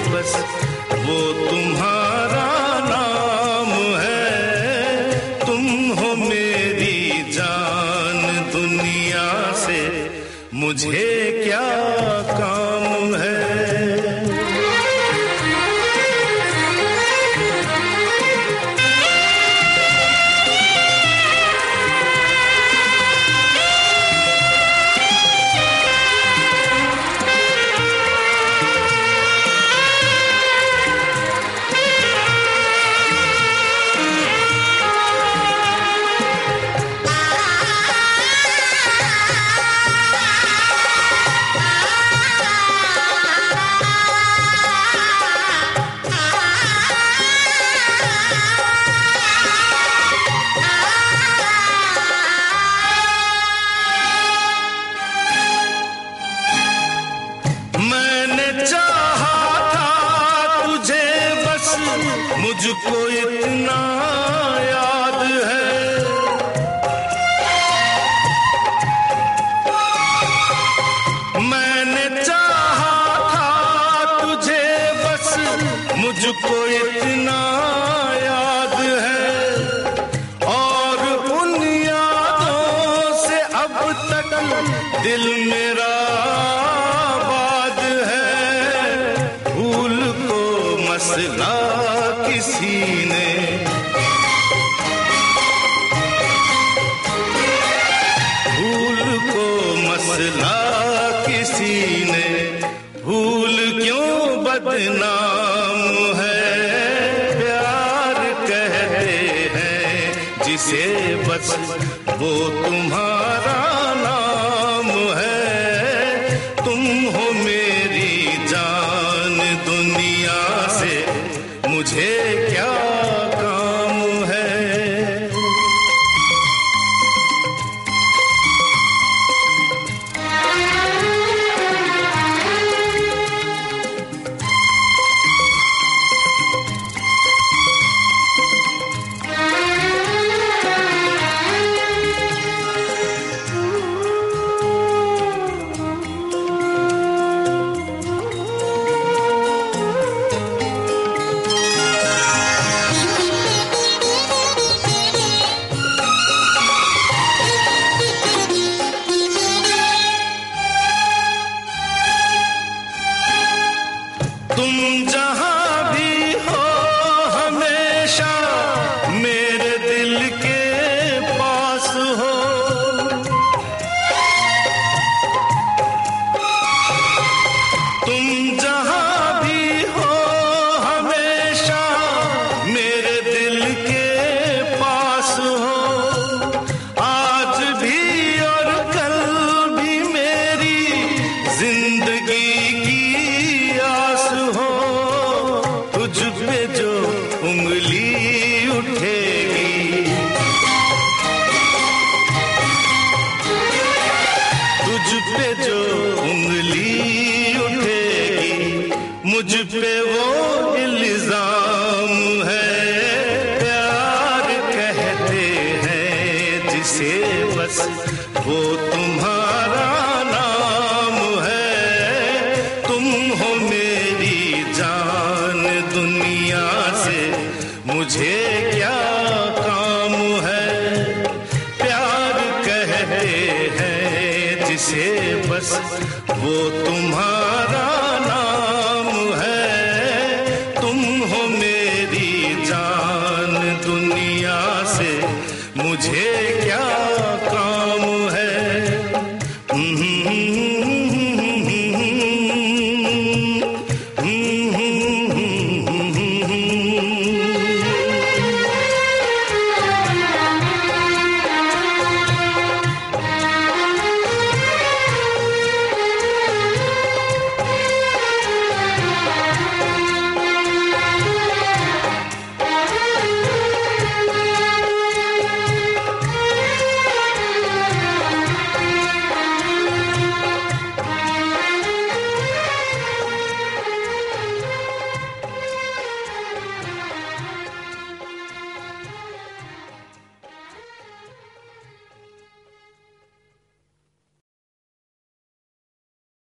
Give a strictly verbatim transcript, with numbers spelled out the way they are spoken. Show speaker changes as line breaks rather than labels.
बस वो तुम्हारा नाम है। तुम हो मेरी जान, दुनिया से मुझे क्या काम है। मुझको इतना याद है, मैंने चाहा था तुझे बस, मुझको इतना याद है। और उन यादों से अब तक दिल मेरा आबाद है। भूल को मसला किसी ने, भूल को मसला किसी ने, भूल क्यों बदनाम है। प्यार कहते हैं जिसे बस वो तुम्हारा नाम है। तुम हो मेरी जान, दुनिया से मुझे क्या काम है। तुम जहां भी हो हमेशा मेरे दिल के पास हो। तुम जहां भी हो हमेशा मेरे दिल के पास हो। आज भी और कल भी मेरी जिंदगी की तुझ पे जो उंगली उठेगी, तुझ पे जो उंगली उठेगी, मुझ पे वो इल्जाम है। प्यार कहते हैं जिसे बस वो तुम्हारा नाम है। तुम हो मेरी जान, दुनिया से मुझे क्या काम है। प्यार कहते हैं जिसे बस वो तुम्हारा नाम है। तुम हो मेरी जान, दुनिया से मुझे